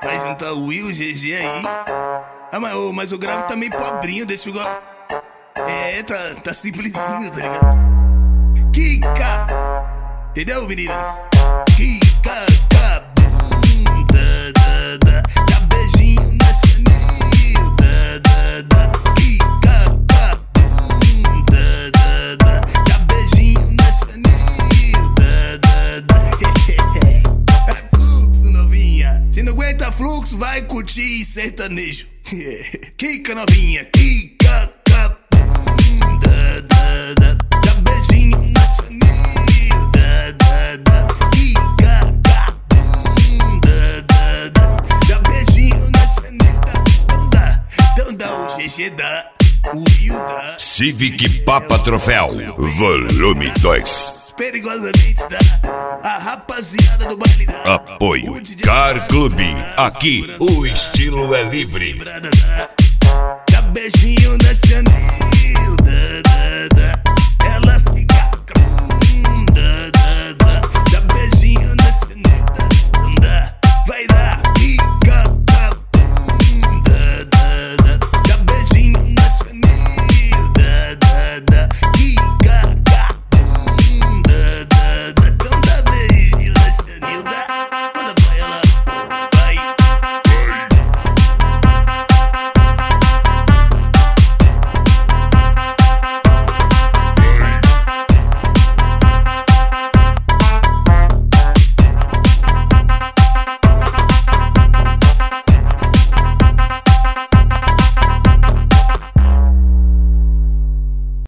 Vai juntar o Will, o GG aí. Ah, mas o grave tá meio pobrinho, deixa o... tá simplesinho, tá ligado? Kika, entendeu, meninas? Kika, bunda, dá beijinho na Chanel, Kika, bunda, dá beijinho na Chanel, É fluxo, novinha. Se não aguenta fluxo, vai curtir sertanejo. Kika, novinha, Kika, bunda, dá beijinho na Chanel, Kika, bunda, dá beijinho na Chanel, então dá o GG, dá o Will, dá Civic Papa Troféu, volume 2. Perigosamente dá a rapaziada do baile dá. Apoio Car Clube, aqui o estilo é livre. Dá beijinho na Chanel.